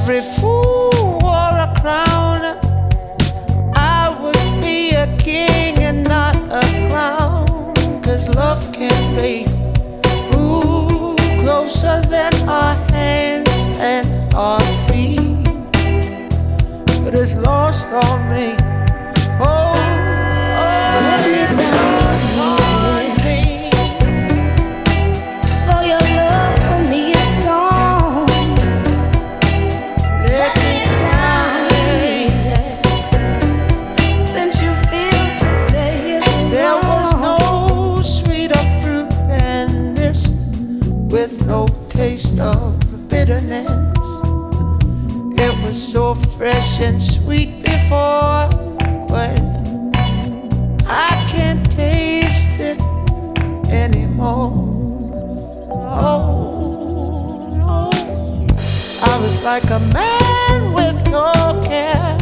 every fool wore a crown, I would be a king and not a clown. 'Cause love can be closer than our hands and our feet, but it's lost on me. Oh, it's lost on me. Though your love for me is gone, let me down easy. Since you feel to stay alone, there was no sweeter fruit than this, with no taste of bitterness. It was so fresh and sweet before, but I can't taste it anymore. Oh, no. I was like a man with no care,